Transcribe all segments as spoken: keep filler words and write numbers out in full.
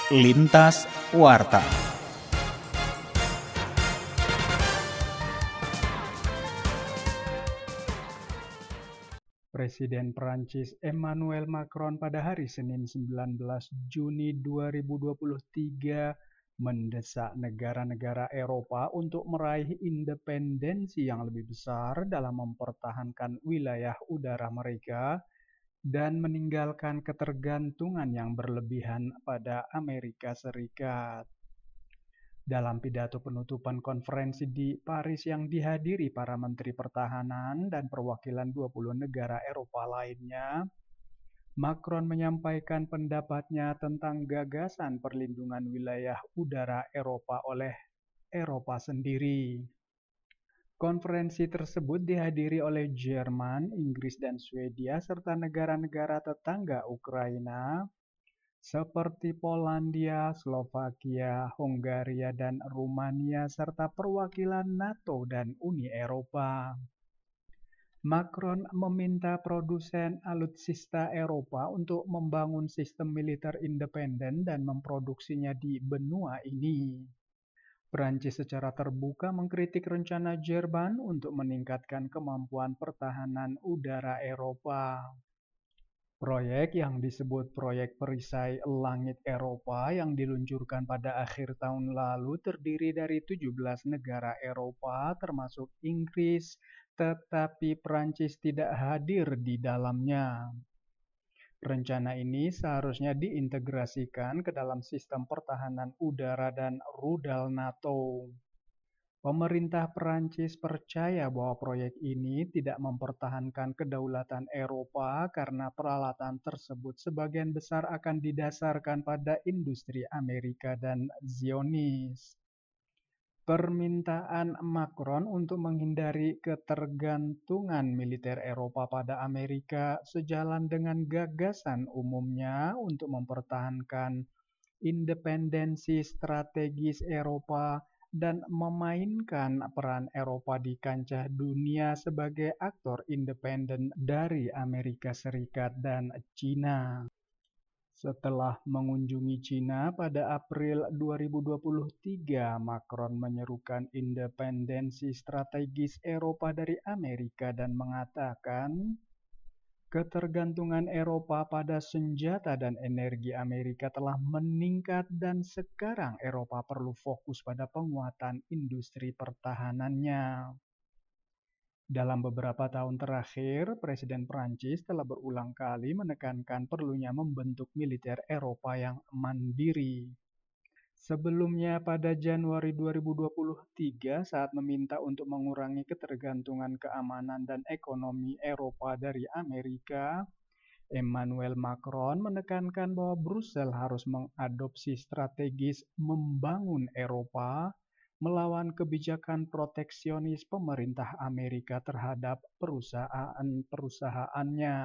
Lintas Warta. Presiden Prancis Emmanuel Macron pada hari Senin sembilan belas Juni dua ribu dua puluh tiga mendesak negara-negara Eropa untuk meraih independensi yang lebih besar dalam mempertahankan wilayah udara mereka dan meninggalkan ketergantungan yang berlebihan pada Amerika Serikat. Dalam pidato penutupan konferensi di Paris yang dihadiri para menteri pertahanan dan perwakilan dua puluh negara Eropa lainnya, Macron menyampaikan pendapatnya tentang gagasan perlindungan wilayah udara Eropa oleh Eropa sendiri. Konferensi tersebut dihadiri oleh Jerman, Inggris, dan Swedia serta negara-negara tetangga Ukraina seperti Polandia, Slovakia, Hongaria, dan Rumania serta perwakilan NATO dan Uni Eropa. Macron meminta produsen alutsista Eropa untuk membangun sistem militer independen dan memproduksinya di benua ini. Prancis secara terbuka mengkritik rencana Jerman untuk meningkatkan kemampuan pertahanan udara Eropa. Proyek yang disebut Proyek Perisai Langit Eropa yang diluncurkan pada akhir tahun lalu terdiri dari tujuh belas negara Eropa termasuk Inggris, tetapi Prancis tidak hadir di dalamnya. Rencana ini seharusnya diintegrasikan ke dalam sistem pertahanan udara dan rudal NATO. Pemerintah Prancis percaya bahwa proyek ini tidak mempertahankan kedaulatan Eropa karena peralatan tersebut sebagian besar akan didasarkan pada industri Amerika dan Zionis. Permintaan Macron untuk menghindari ketergantungan militer Eropa pada Amerika sejalan dengan gagasan umumnya untuk mempertahankan independensi strategis Eropa dan memainkan peran Eropa di kancah dunia sebagai aktor independen dari Amerika Serikat dan China. Setelah mengunjungi China pada April dua ribu dua puluh tiga, Macron menyerukan independensi strategis Eropa dari Amerika dan mengatakan, ketergantungan Eropa pada senjata dan energi Amerika telah meningkat dan sekarang Eropa perlu fokus pada penguatan industri pertahanannya. Dalam beberapa tahun terakhir, Presiden Prancis telah berulang kali menekankan perlunya membentuk militer Eropa yang mandiri. Sebelumnya pada Januari dua ribu dua puluh tiga saat meminta untuk mengurangi ketergantungan keamanan dan ekonomi Eropa dari Amerika, Emmanuel Macron menekankan bahwa Brussel harus mengadopsi strategis membangun Eropa melawan kebijakan proteksionis pemerintah Amerika terhadap perusahaan-perusahaannya.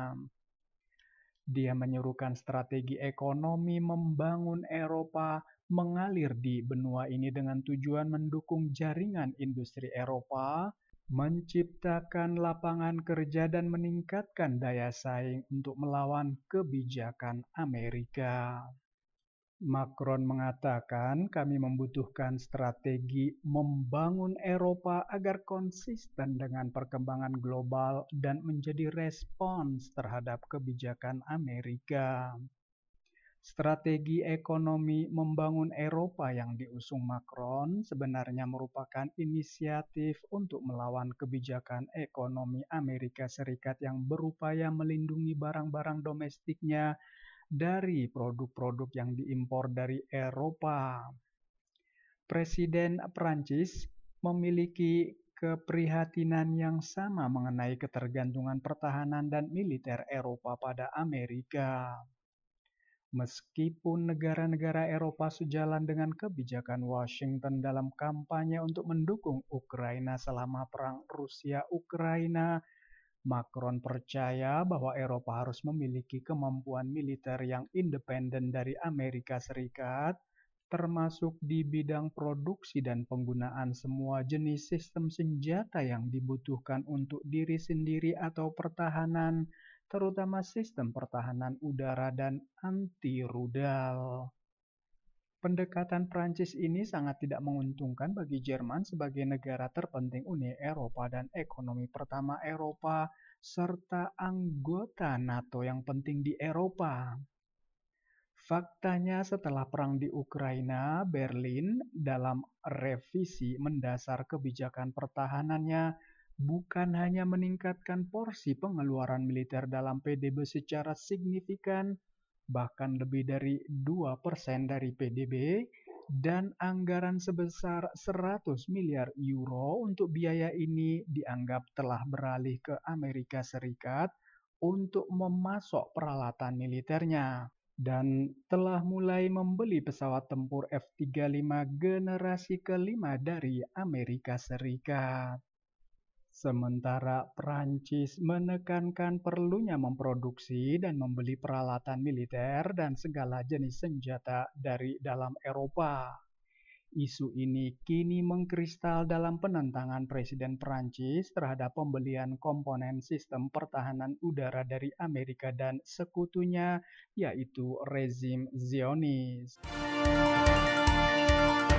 Dia menyerukan strategi ekonomi membangun Eropa mengalir di benua ini dengan tujuan mendukung jaringan industri Eropa, menciptakan lapangan kerja dan meningkatkan daya saing untuk melawan kebijakan Amerika. Macron mengatakan kami membutuhkan strategi membangun Eropa agar konsisten dengan perkembangan global dan menjadi respons terhadap kebijakan Amerika. Strategi ekonomi membangun Eropa yang diusung Macron sebenarnya merupakan inisiatif untuk melawan kebijakan ekonomi Amerika Serikat yang berupaya melindungi barang-barang domestiknya dari produk-produk yang diimpor dari Eropa. Presiden Prancis memiliki keprihatinan yang sama mengenai ketergantungan pertahanan dan militer Eropa pada Amerika. Meskipun negara-negara Eropa sejalan dengan kebijakan Washington dalam kampanye untuk mendukung Ukraina selama perang Rusia-Ukraina, Macron percaya bahwa Eropa harus memiliki kemampuan militer yang independen dari Amerika Serikat, termasuk di bidang produksi dan penggunaan semua jenis sistem senjata yang dibutuhkan untuk diri sendiri atau pertahanan, terutama sistem pertahanan udara dan anti-rudal. Pendekatan Prancis ini sangat tidak menguntungkan bagi Jerman sebagai negara terpenting Uni Eropa dan ekonomi pertama Eropa, serta anggota NATO yang penting di Eropa. Faktanya setelah perang di Ukraina, Berlin dalam revisi mendasar kebijakan pertahanannya bukan hanya meningkatkan porsi pengeluaran militer dalam P D B secara signifikan, bahkan lebih dari dua persen dari P D B, dan anggaran sebesar seratus miliar euro untuk biaya ini dianggap telah beralih ke Amerika Serikat untuk memasok peralatan militernya dan telah mulai membeli pesawat tempur F tiga puluh lima generasi kelima dari Amerika Serikat. Sementara Prancis menekankan perlunya memproduksi dan membeli peralatan militer dan segala jenis senjata dari dalam Eropa. Isu ini kini mengkristal dalam penentangan Presiden Prancis terhadap pembelian komponen sistem pertahanan udara dari Amerika dan sekutunya, yaitu rezim Zionis.